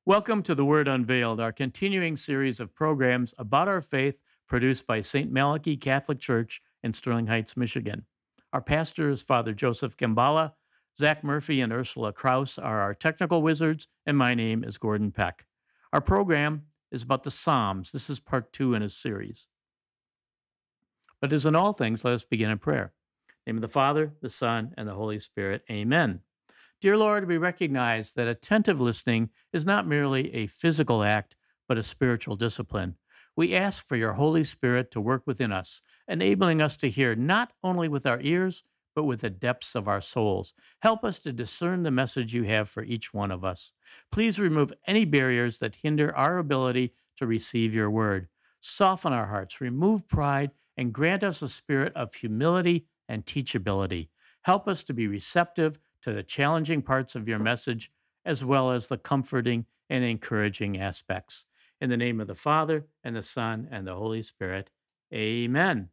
Welcome to The Word Unveiled, our continuing series of programs about our faith produced by St. Malachi Catholic Church in Sterling Heights, Michigan. Our pastor is Father Joseph Gambala. Zach Murphy and Ursula Kraus are our technical wizards, and my name is Gordon Peck. Our program is about the Psalms. This is part 2 in a series. But as in all things, let us begin in prayer. In the name of the Father, the Son, and the Holy Spirit. Amen. Dear Lord, we recognize that attentive listening is not merely a physical act, but a spiritual discipline. We ask for your Holy Spirit to work within us, enabling us to hear not only with our ears, but with the depths of our souls. Help us to discern the message you have for each one of us. Please remove any barriers that hinder our ability to receive your word. Soften our hearts, remove pride, and grant us a spirit of humility and teachability. Help us to be receptive to the challenging parts of your message, as well as the comforting and encouraging aspects. In the name of the Father, and the Son, and the Holy Spirit, amen.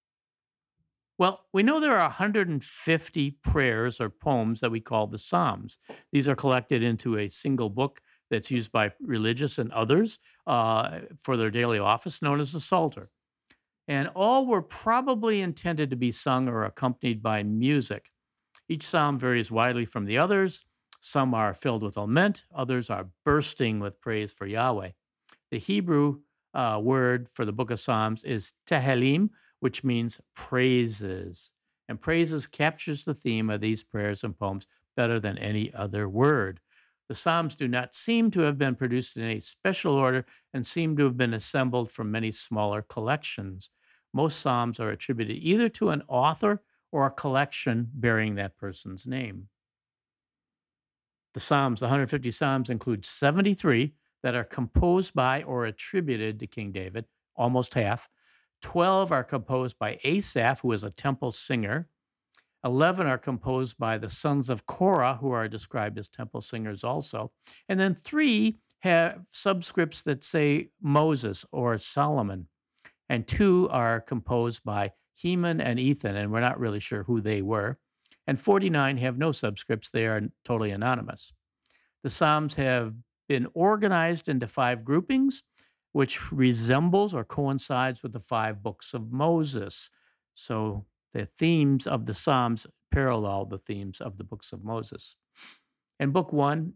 Well, we know there are 150 prayers or poems that we call the Psalms. These are collected into a single book that's used by religious and others for their daily office, known as the Psalter. And all were probably intended to be sung or accompanied by music. Each psalm varies widely from the others. Some are filled with lament, others are bursting with praise for Yahweh. The Hebrew word for the book of Psalms is Tehillim, which means praises. And praises captures the theme of these prayers and poems better than any other word. The Psalms do not seem to have been produced in any special order and seem to have been assembled from many smaller collections. Most Psalms are attributed either to an author or a collection bearing that person's name. The Psalms, the 150 Psalms, include 73 that are composed by or attributed to King David, almost half. 12 are composed by Asaph, who is a temple singer. 11 are composed by the sons of Korah, who are described as temple singers also. And then 3 have subscripts that say Moses or Solomon. And 2 are composed by Heman and Ethan, and we're not really sure who they were. And 49 have no subscripts. They are totally anonymous. The Psalms have been organized into 5 groupings, which resembles or coincides with the 5 books of Moses. So the themes of the Psalms parallel the themes of the books of Moses. In Book 1,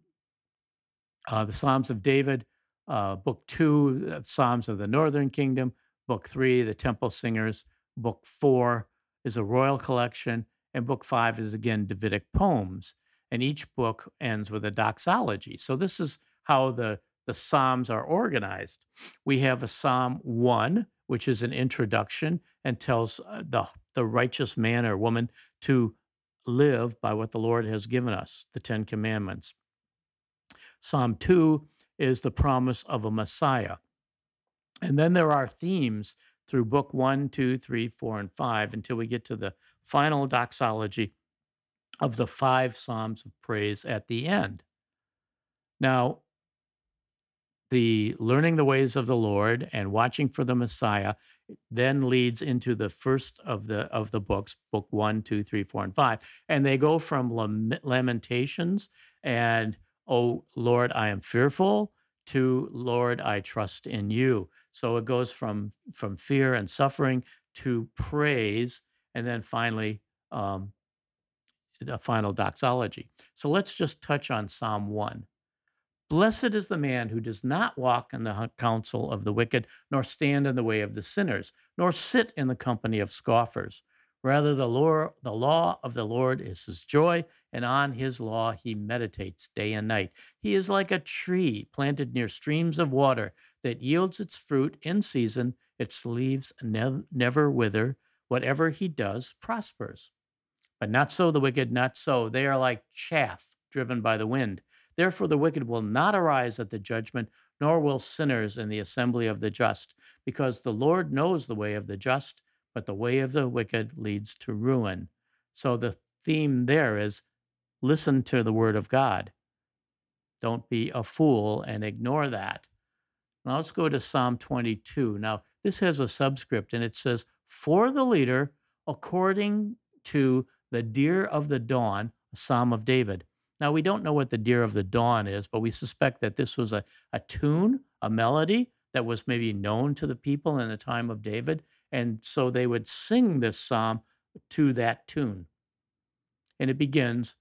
the Psalms of David. Book 2, Psalms of the Northern Kingdom. Book 3, the Temple Singers. Book 4 is a royal collection, and Book 5 is again Davidic poems. And each book ends with a doxology. So this is how the Psalms are organized. We have a Psalm 1, which is an introduction and tells the righteous man or woman to live by what the Lord has given us, the 10 Commandments. Psalm 2 is the promise of a Messiah. And then there are themes through book 1, 2, 3, 4, and 5 until we get to the final doxology of the 5 Psalms of praise at the end. Now, the learning the ways of the Lord and watching for the Messiah then leads into the first of the books, book 1, 2, 3, 4, and 5. And they go from lamentations and, oh, Lord, I am fearful, to Lord, I trust in you. So it goes from fear and suffering to praise, and then finally the final doxology. So let's just touch on Psalm 1. Blessed is the man who does not walk in the counsel of the wicked, nor stand in the way of the sinners, nor sit in the company of scoffers. Rather, the law of the Lord is his joy, and on his law he meditates day and night. He is like a tree planted near streams of water that yields its fruit in season. Its leaves never wither. Whatever he does prospers. But not so the wicked, not so. They are like chaff driven by the wind. Therefore, the wicked will not arise at the judgment, nor will sinners in the assembly of the just, because the Lord knows the way of the just, but the way of the wicked leads to ruin. So the theme there is listen to the word of God. Don't be a fool and ignore that. Now let's go to Psalm 22. Now, this has a subscript, and it says, for the leader, according to the deer of the dawn, a Psalm of David. Now, we don't know what the Deer of the Dawn is, but we suspect that this was a tune, a melody that was maybe known to the people in the time of David. And so they would sing this psalm to that tune. And it begins,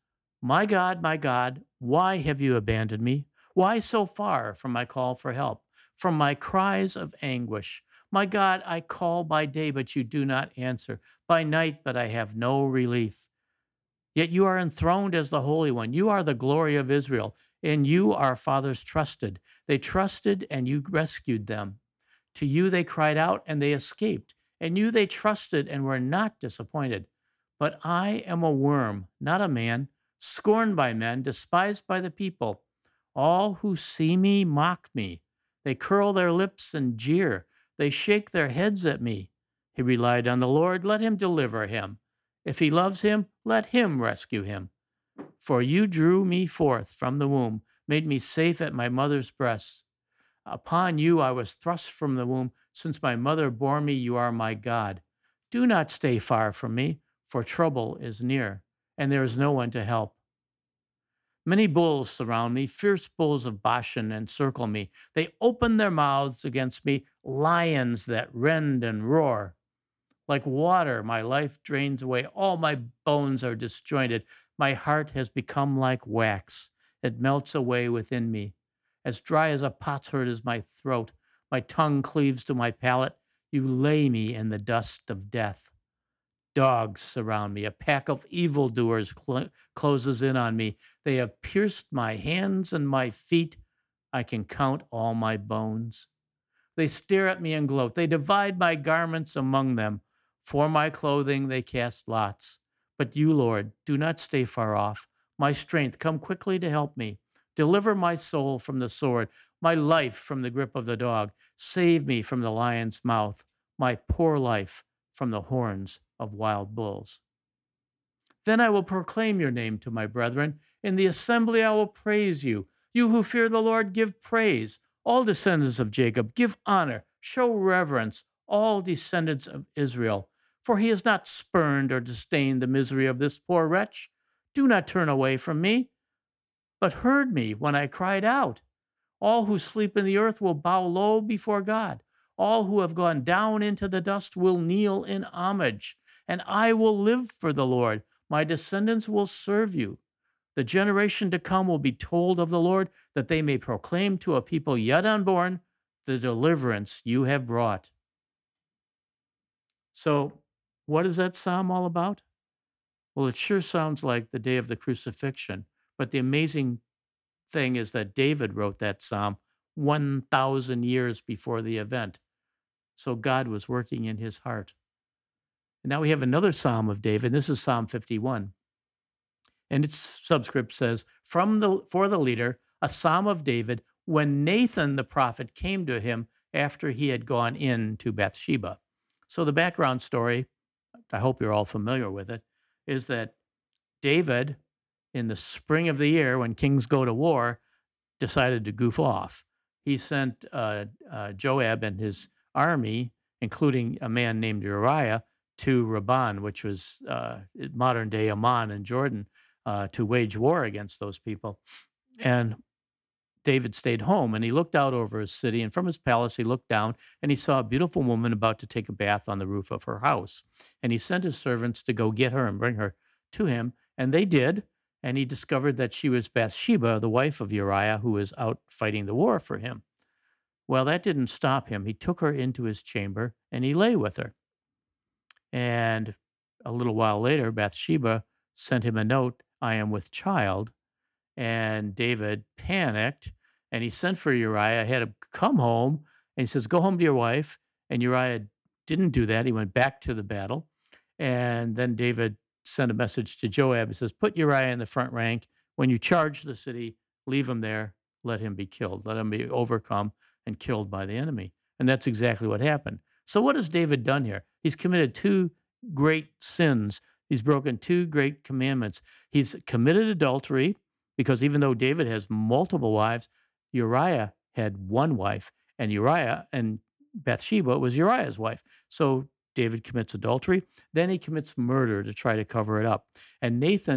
my God, why have you abandoned me? Why so far from my call for help, from my cries of anguish? My God, I call by day, but you do not answer, by night, but I have no relief. Yet you are enthroned as the Holy One. You are the glory of Israel, and you our fathers trusted. They trusted, and you rescued them. To you they cried out, and they escaped. And you they trusted, and were not disappointed. But I am a worm, not a man, scorned by men, despised by the people. All who see me mock me. They curl their lips and jeer. They shake their heads at me. He relied on the Lord. Let him deliver him. If he loves him, let him rescue him. For you drew me forth from the womb, made me safe at my mother's breast. Upon you I was thrust from the womb. Since my mother bore me, you are my God. Do not stay far from me, for trouble is near, and there is no one to help. Many bulls surround me, fierce bulls of Bashan encircle me. They open their mouths against me, lions that rend and roar. Like water, my life drains away. All my bones are disjointed. My heart has become like wax. It melts away within me. As dry as a potsherd is my throat. My tongue cleaves to my palate. You lay me in the dust of death. Dogs surround me. A pack of evildoers closes in on me. They have pierced my hands and my feet. I can count all my bones. They stare at me and gloat. They divide my garments among them. For my clothing they cast lots. But you, Lord, do not stay far off. My strength, come quickly to help me. Deliver my soul from the sword, my life from the grip of the dog. Save me from the lion's mouth, my poor life from the horns of wild bulls. Then I will proclaim your name to my brethren. In the assembly I will praise you. You who fear the Lord, give praise. All descendants of Jacob, give honor, show reverence, all descendants of Israel. For he has not spurned or disdained the misery of this poor wretch. Do not turn away from me, but heard me when I cried out. All who sleep in the earth will bow low before God. All who have gone down into the dust will kneel in homage. And I will live for the Lord. My descendants will serve you. The generation to come will be told of the Lord, that they may proclaim to a people yet unborn the deliverance you have brought. So, what is that psalm all about? Well, it sure sounds like the day of the crucifixion. But the amazing thing is that David wrote that psalm 1,000 years before the event. So God was working in his heart. And now we have another psalm of David. This is Psalm 51. And its subscript says, for the leader, a psalm of David, when Nathan the prophet came to him after he had gone in to Bathsheba. So the background story, I hope you're all familiar with it, is that David, in the spring of the year when kings go to war, decided to goof off. He sent Joab and his army, including a man named Uriah, to Rabbah, which was modern day Amman in Jordan, to wage war against those people. And David stayed home, and he looked out over his city, and from his palace he looked down, and he saw a beautiful woman about to take a bath on the roof of her house. And he sent his servants to go get her and bring her to him, and they did. And he discovered that she was Bathsheba, the wife of Uriah, who was out fighting the war for him. Well, that didn't stop him. He took her into his chamber, and he lay with her. And a little while later, Bathsheba sent him a note, I am with child. And David panicked, and he sent for Uriah, had him come home, and he says, go home to your wife. And Uriah didn't do that. He went back to the battle. And then David sent a message to Joab. He says, put Uriah in the front rank. When you charge the city, leave him there. Let him be killed. Let him be overcome and killed by the enemy. And that's exactly what happened. So what has David done here? He's committed two great sins. He's broken two great commandments. He's committed adultery, because even though David has multiple wives, Uriah had one wife, and Uriah and Bathsheba was Uriah's wife. So David commits adultery. Then he commits murder to try to cover it up. And Nathan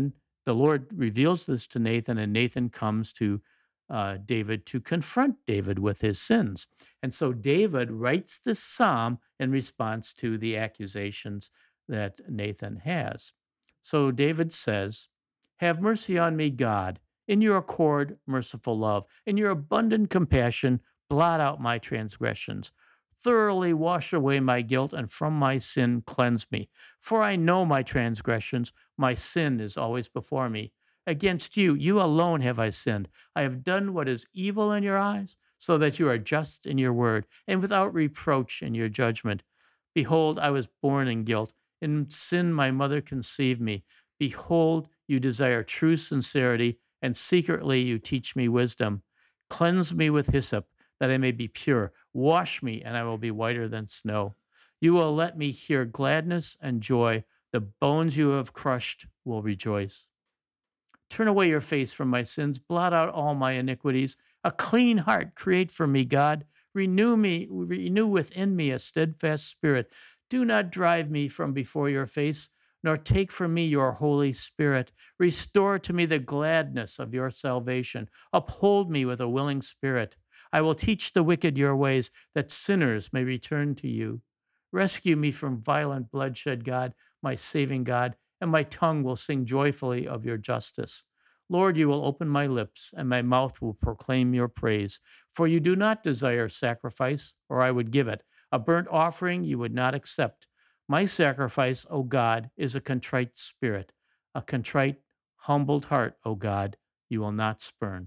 The Lord reveals this to Nathan, and Nathan comes to David to confront David with his sins. And so David writes this psalm in response to the accusations that Nathan has. So David says, "Have mercy on me, God. In your accord, merciful love. In your abundant compassion, blot out my transgressions. Thoroughly wash away my guilt, and from my sin cleanse me. For I know my transgressions, my sin is always before me. Against you, you alone have I sinned. I have done what is evil in your eyes, so that you are just in your word, and without reproach in your judgment. Behold, I was born in guilt. In sin my mother conceived me. Behold, you desire true sincerity, and secretly you teach me wisdom. Cleanse me with hyssop, that I may be pure. Wash me, and I will be whiter than snow. You will let me hear gladness and joy. The bones you have crushed will rejoice. Turn away your face from my sins, blot out all my iniquities. A clean heart create for me, God. Renew within me a steadfast spirit. Do not drive me from before your face, nor take from me your Holy Spirit. Restore to me the gladness of your salvation. Uphold me with a willing spirit. I will teach the wicked your ways, that sinners may return to you. Rescue me from violent bloodshed, God, my saving God, and my tongue will sing joyfully of your justice. Lord, you will open my lips, and my mouth will proclaim your praise. For you do not desire sacrifice, or I would give it. A burnt offering you would not accept. My sacrifice, O God, is a contrite spirit. A contrite, humbled heart, O God, you will not spurn.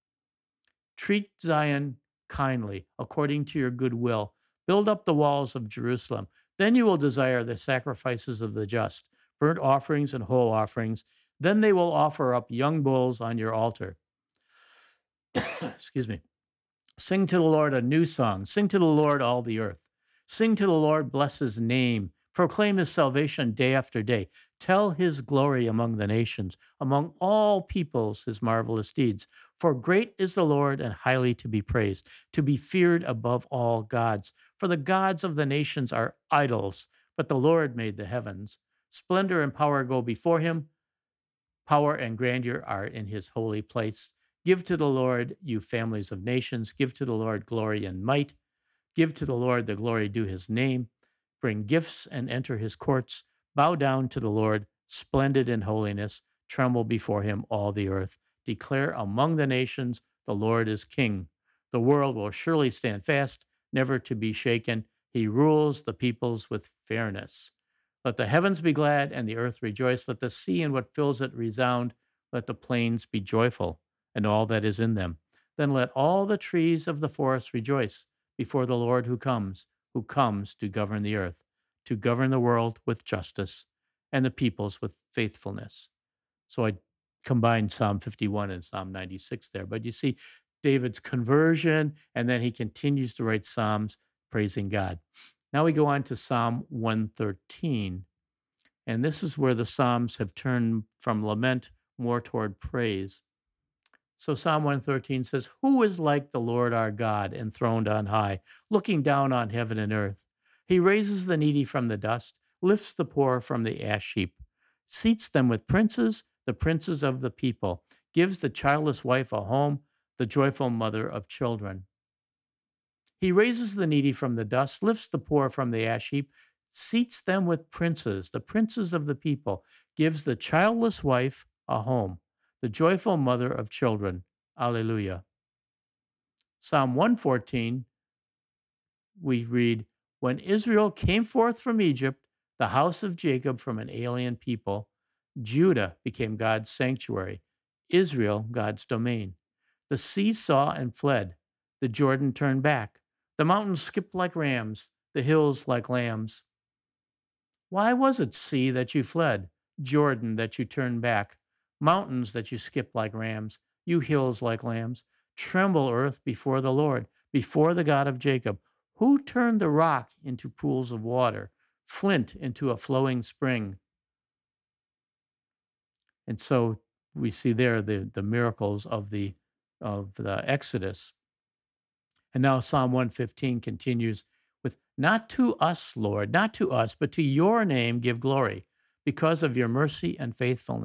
Treat Zion kindly, according to your good will. Build up the walls of Jerusalem. Then you will desire the sacrifices of the just, burnt offerings and whole offerings. Then they will offer up young bulls on your altar. Excuse me. Sing to the Lord a new song. Sing to the Lord, all the earth. Sing to the Lord, bless his name. Proclaim his salvation day after day. Tell his glory among the nations, among all peoples, his marvelous deeds. For great is the Lord and highly to be praised, to be feared above all gods. For the gods of the nations are idols, but the Lord made the heavens. Splendor and power go before him. Power and grandeur are in his holy place. Give to the Lord, you families of nations. Give to the Lord glory and might. Give to the Lord the glory due his name. Bring gifts and enter his courts. Bow down to the Lord, splendid in holiness. Tremble before him, all the earth. Declare among the nations, the Lord is king. The world will surely stand fast, never to be shaken. He rules the peoples with fairness. Let the heavens be glad and the earth rejoice. Let the sea and what fills it resound. Let the plains be joyful and all that is in them. Then let all the trees of the forest rejoice before the Lord who comes to govern the earth, to govern the world with justice and the peoples with faithfulness. So I combined Psalm 51 and Psalm 96 there. But you see David's conversion, and then he continues to write Psalms praising God. Now we go on to Psalm 113. And this is where the Psalms have turned from lament more toward praise. So Psalm 113 says, "Who is like the Lord our God, enthroned on high, looking down on heaven and earth? He raises the needy from the dust, lifts the poor from the ash heap, seats them with princes, the princes of the people, gives the childless wife a home, the joyful mother of children. He raises the needy from the dust, lifts the poor from the ash heap, seats them with princes, the princes of the people, gives the childless wife a home, the joyful mother of children." Alleluia. Psalm 114, we read, "When Israel came forth from Egypt, the house of Jacob from an alien people, Judah became God's sanctuary, Israel God's domain. The sea saw and fled, the Jordan turned back, the mountains skipped like rams, the hills like lambs. Why was it, sea, that you fled, Jordan, that you turned back, mountains that you skipped like rams, you hills like lambs? Tremble, earth, before the Lord, before the God of Jacob, who turned the rock into pools of water, flint into a flowing spring." And so we see there the miracles of the Exodus. And now Psalm 115 continues with, "Not to us, Lord, not to us, but to your name give glory, because of your mercy and faithfulness.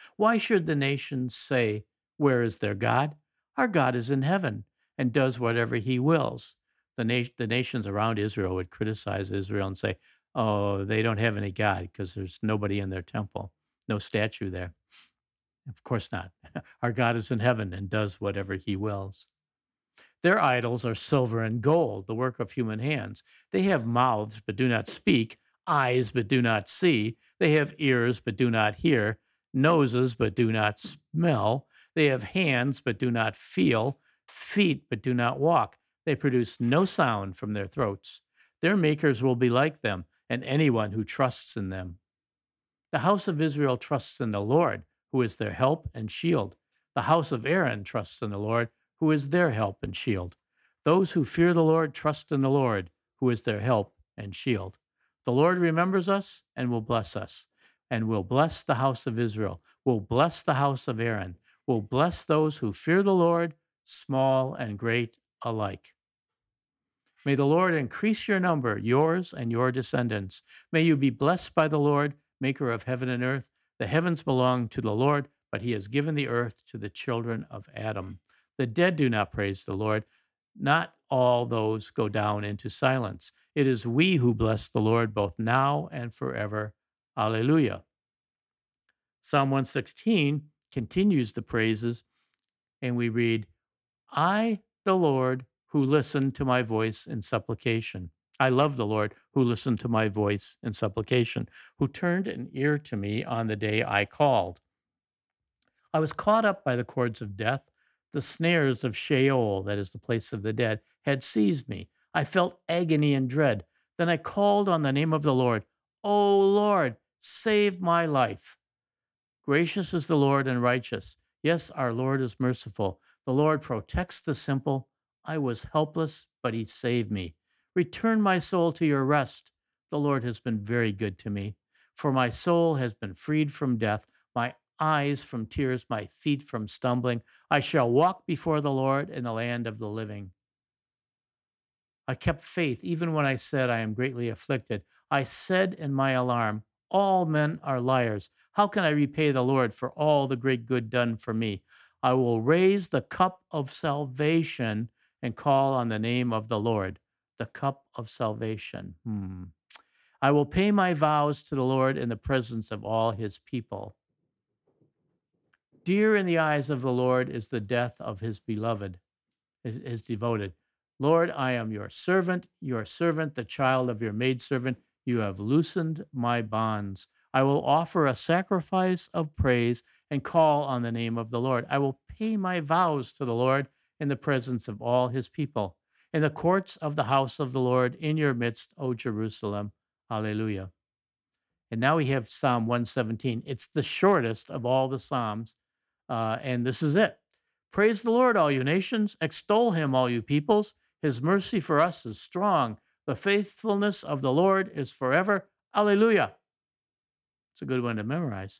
Why should the nations say, where is their God? Our God is in heaven and does whatever he wills. The nations around Israel would criticize Israel and say, oh, they don't have any God because there's nobody in their temple, no statue there. Of course not. Our God is in heaven and does whatever he wills. Their idols are silver and gold, the work of human hands. They have mouths but do not speak, eyes but do not see. They have ears but do not hear, noses but do not smell. They have hands but do not feel, feet but do not walk. They produce no sound from their throats. Their makers will be like them, and anyone who trusts in them. The house of Israel trusts in the Lord, who is their help and shield. The house of Aaron trusts in the Lord, who is their help and shield. Those who fear the Lord trust in the Lord, who is their help and shield. The Lord remembers us and will bless us, and will bless the house of Israel, will bless the house of Aaron, will bless those who fear the Lord, small and great alike. May the Lord increase your number, yours and your descendants. May you be blessed by the Lord, maker of heaven and earth. The heavens belong to the Lord, but he has given the earth to the children of Adam. The dead do not praise the Lord. Not all those go down into silence. It is we who bless the Lord both now and forever. Alleluia. Psalm 116 continues the praises, and we read, I, the Lord, who listened to my voice in supplication. I love the Lord who listened to my voice in supplication, who turned an ear to me on the day I called. I was caught up by the cords of death. The snares of Sheol, that is the place of the dead, had seized me. I felt agony and dread. Then I called on the name of the Lord. O Lord, save my life. Gracious is the Lord and righteous. Yes, our Lord is merciful. The Lord protects the simple. I was helpless, but he saved me. Return my soul to your rest. The Lord has been very good to me. For my soul has been freed from death, my eyes from tears, my feet from stumbling. I shall walk before the Lord in the land of the living. I kept faith even when I said, I am greatly afflicted. I said in my alarm, all men are liars. How can I repay the Lord for all the great good done for me? I will raise the cup of salvation and call on the name of the Lord, the cup of salvation. I will pay my vows to the Lord in the presence of all his people. Dear in the eyes of the Lord is the death of his beloved, his devoted. Lord, I am your servant, the child of your maidservant. You have loosened my bonds. I will offer a sacrifice of praise and call on the name of the Lord. I will pay my vows to the Lord in the presence of all his people, in the courts of the house of the Lord, in your midst, O Jerusalem. Hallelujah. And now we have Psalm 117. It's the shortest of all the Psalms, and this is it. Praise the Lord, all you nations. Extol him, all you peoples. His mercy for us is strong. The faithfulness of the Lord is forever. Alleluia. It's a good one to memorize.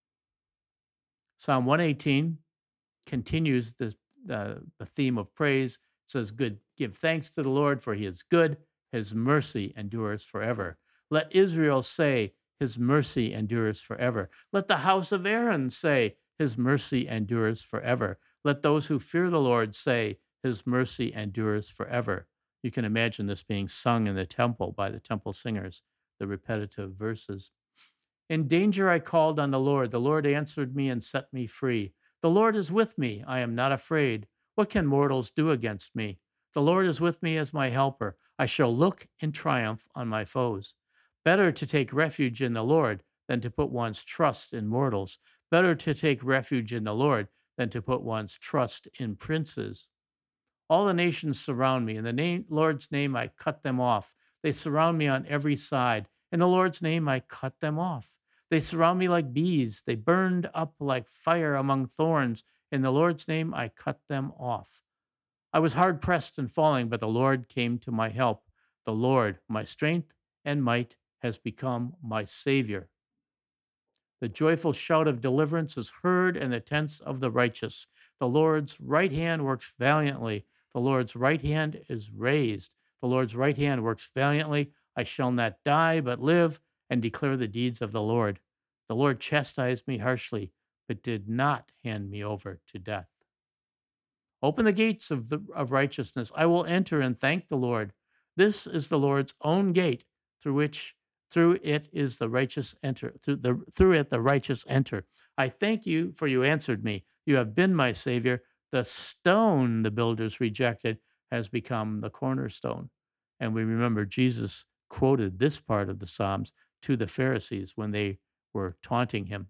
Psalm 118 continues the theme of praise. It says, "Good, give thanks to the Lord, for he is good. His mercy endures forever. Let Israel say, his mercy endures forever. Let the house of Aaron say, his mercy endures forever. Let those who fear the Lord say, his mercy endures forever." You can imagine this being sung in the temple by the temple singers, the repetitive verses. In danger I called on the Lord. The Lord answered me and set me free. The Lord is with me. I am not afraid. What can mortals do against me? The Lord is with me as my helper. I shall look in triumph on my foes. Better to take refuge in the Lord than to put one's trust in mortals. Better to take refuge in the Lord than to put one's trust in princes. All the nations surround me. In the Lord's name, I cut them off. They surround me on every side. In the Lord's name, I cut them off. They surround me like bees. They burned up like fire among thorns. In the Lord's name, I cut them off. I was hard pressed and falling, but the Lord came to my help. The Lord, my strength and might, has become my Savior. The joyful shout of deliverance is heard in the tents of the righteous. The Lord's right hand works valiantly. The Lord's right hand is raised. The Lord's right hand works valiantly. I shall not die, but live and declare the deeds of the Lord. The Lord chastised me harshly, but did not hand me over to death. Open the gates of righteousness. I will enter and thank the Lord. This is the Lord's own gate, through it is the righteous enter. Through it the righteous enter. I thank you, for you answered me. You have been my Savior. The stone the builders rejected has become the cornerstone. And we remember Jesus quoted this part of the Psalms to the Pharisees when they were taunting him.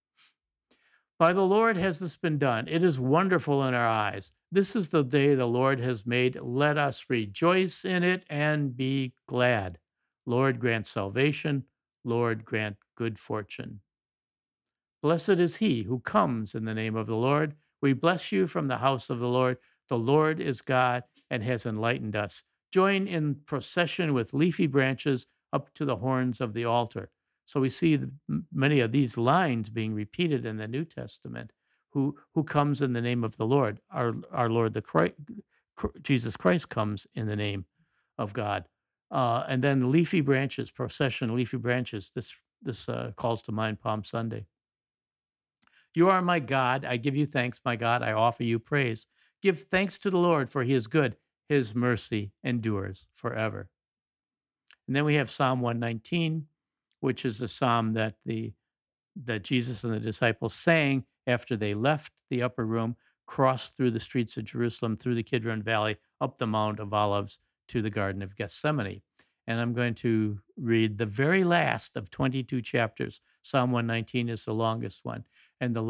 By the Lord has this been done. It is wonderful in our eyes. This is the day the Lord has made. Let us rejoice in it and be glad. Lord, grant salvation. Lord, grant good fortune. Blessed is he who comes in the name of the Lord. We bless you from the house of the Lord. The Lord is God and has enlightened us. Join in procession with leafy branches up to the horns of the altar. So we see many of these lines being repeated in the New Testament. Who comes in the name of the Lord? Our Lord, Jesus Christ, comes in the name of God. And then leafy branches, procession, leafy branches. This calls to mind Palm Sunday. You are my God. I give you thanks, my God. I offer you praise. Give thanks to the Lord, for he is good. His mercy endures forever. And then we have Psalm 119, which is the psalm that Jesus and the disciples sang after they left the upper room, crossed through the streets of Jerusalem, through the Kidron Valley, up the Mount of Olives to the Garden of Gethsemane. And I'm going to read the very last of 22 chapters. Psalm 119 is the longest one. And the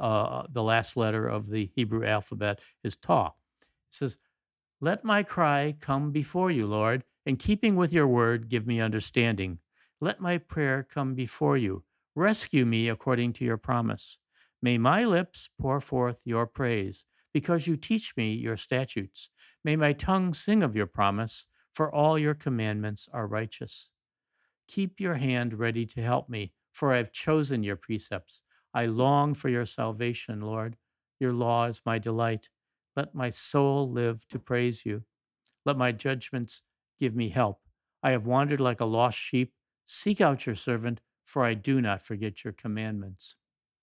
last letter of the Hebrew alphabet is Taw. It says, let my cry come before you, Lord. In keeping with your word, give me understanding. Let my prayer come before you. Rescue me according to your promise. May my lips pour forth your praise, because you teach me your statutes. May my tongue sing of your promise, for all your commandments are righteous. Keep your hand ready to help me, for I have chosen your precepts. I long for your salvation, Lord. Your law is my delight. Let my soul live to praise you. Let my judgments give me help. I have wandered like a lost sheep. Seek out your servant, for I do not forget your commandments.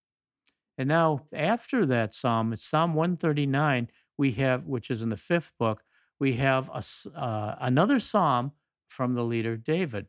And now, after that psalm, it's Psalm 139, we have, which is in the fifth book, we have another psalm from the leader David.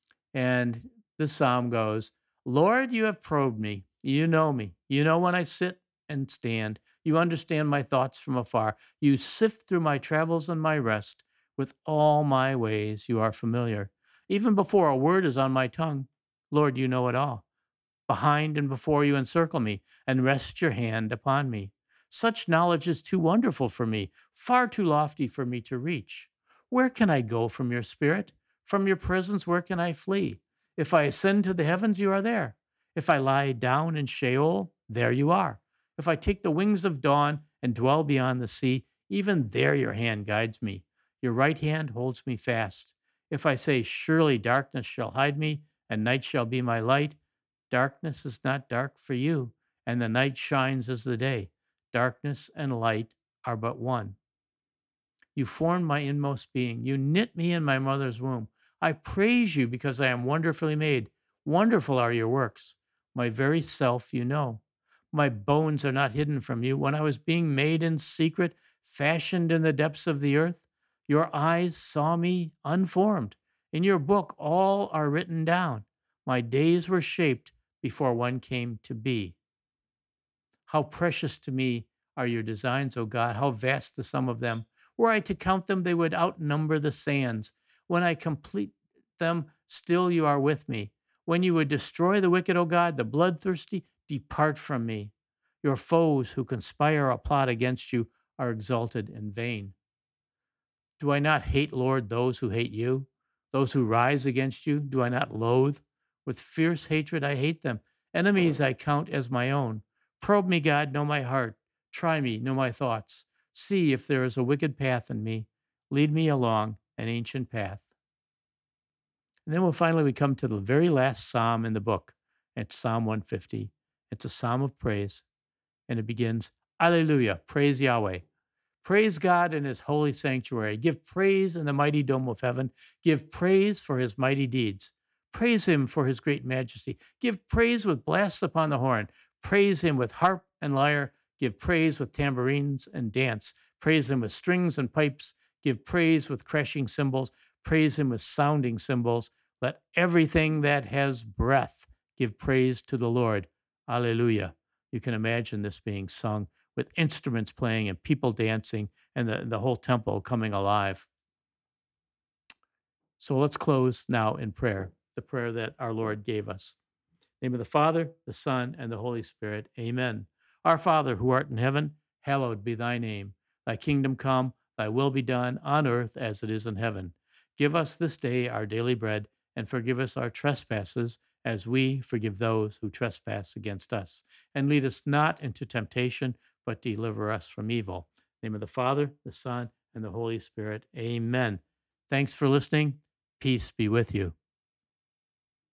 And this psalm goes, Lord, you have probed me. You know me. You know when I sit and stand. You understand my thoughts from afar. You sift through my travels and my rest. With all my ways, you are familiar. Even before a word is on my tongue, Lord, you know it all. Behind and before you encircle me and rest your hand upon me. Such knowledge is too wonderful for me, far too lofty for me to reach. Where can I go from your spirit? From your presence, where can I flee? If I ascend to the heavens, you are there. If I lie down in Sheol, there you are. If I take the wings of dawn and dwell beyond the sea, even there your hand guides me. Your right hand holds me fast. If I say, surely darkness shall hide me, and night shall be my light, darkness is not dark for you, and the night shines as the day. Darkness and light are but one. You formed my inmost being. You knit me in my mother's womb. I praise you because I am wonderfully made. Wonderful are your works. My very self you know. My bones are not hidden from you. When I was being made in secret, fashioned in the depths of the earth, your eyes saw me unformed. In your book, all are written down. My days were shaped before one came to be. How precious to me are your designs, O God. How vast the sum of them. Were I to count them, they would outnumber the sands. When I complete them, still you are with me. When you would destroy the wicked, O God, the bloodthirsty, depart from me. Your foes who conspire a plot against you are exalted in vain. Do I not hate, Lord, those who hate you? Those who rise against you, do I not loathe? With fierce hatred I hate them. Enemies I count as my own. Probe me, God, know my heart. Try me, know my thoughts. See if there is a wicked path in me. Lead me along an ancient path. And then we come to the very last psalm in the book. It's Psalm 150. It's a psalm of praise. And it begins, Alleluia, praise Yahweh. Praise God in his holy sanctuary. Give praise in the mighty dome of heaven. Give praise for his mighty deeds. Praise him for his great majesty. Give praise with blasts upon the horn. Praise him with harp and lyre. Give praise with tambourines and dance. Praise him with strings and pipes. Give praise with crashing cymbals. Praise him with sounding cymbals. Let everything that has breath give praise to the Lord. Alleluia. You can imagine this being sung with instruments playing and people dancing and the whole temple coming alive. So let's close now in prayer, the prayer that our Lord gave us. In the name of the Father, the Son, and the Holy Spirit. Amen. Our Father, who art in heaven, hallowed be thy name. Thy kingdom come, thy will be done on earth as it is in heaven. Give us this day our daily bread, and forgive us our trespasses, as we forgive those who trespass against us. And lead us not into temptation, but deliver us from evil. In the name of the Father, the Son, and the Holy Spirit. Amen. Thanks for listening. Peace be with you.